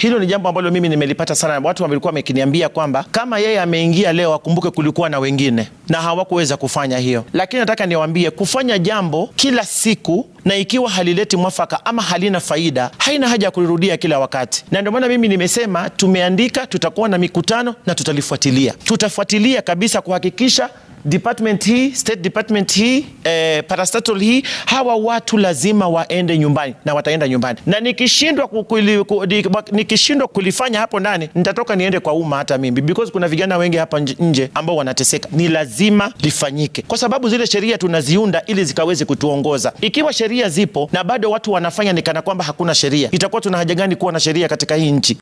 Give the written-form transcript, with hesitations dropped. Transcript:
Hilo ni jambo ambalo mimi nimelipata sana. Watu walikuwa wamekiniambia kwamba kama yeye ameingia leo, akumbuke kulikuwa na wengine na hawakuweza kufanya hiyo. Lakini nataka niwaambie, kufanya jambo kila siku na ikiwa halileti mwafaka ama halina faida, haina haja ya kulirudia kila wakati. Na ndio maana mimi nimesema tumeandika, tutakuwa na mikutano na tutalifuatilia. Tutafuatilia kabisa kuhakikisha department hii, state department hii, parastatal hii, hawa watu lazima waende nyumbani na wataenda nyumbani. Na nikishindwa kulifanya hapo ndani, nitatoka niende kwa umma hata mimi, because kuna vijana wengi hapa nje ambao wanateseka. Ni lazima lifanyike, kwa sababu zile sheria tunaziunda ili zikaweze kutuongoza. Ikiwa sheria zipo na bado watu wanafanya ni kana kwamba hakuna sheria, itakuwa tuna haja gani kuwa na sheria katika hii nchi?